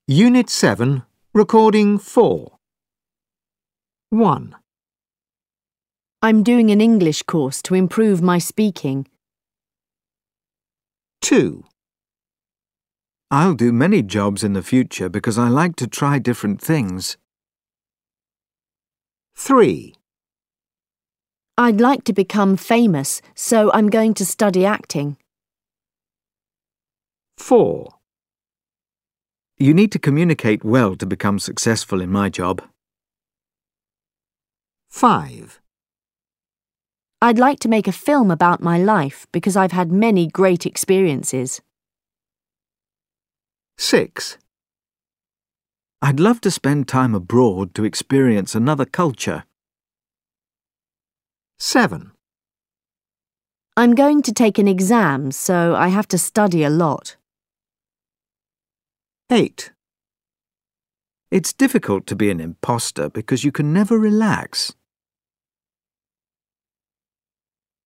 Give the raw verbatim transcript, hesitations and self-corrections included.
Unit seven, Recording four. one. I'm doing an English course to improve my speaking. two. I'll do many jobs in the future because I like to try different things. three. I'd like to become famous, so I'm going to study acting. four. You need to communicate well to become successful in my job. five. I'd like to make a film about my life because I've had many great experiences. six. I'd love to spend time abroad to experience another culture. seven. I'm going to take an exam, so I have to study a lot. eight. It's difficult to be an imposter because you can never relax.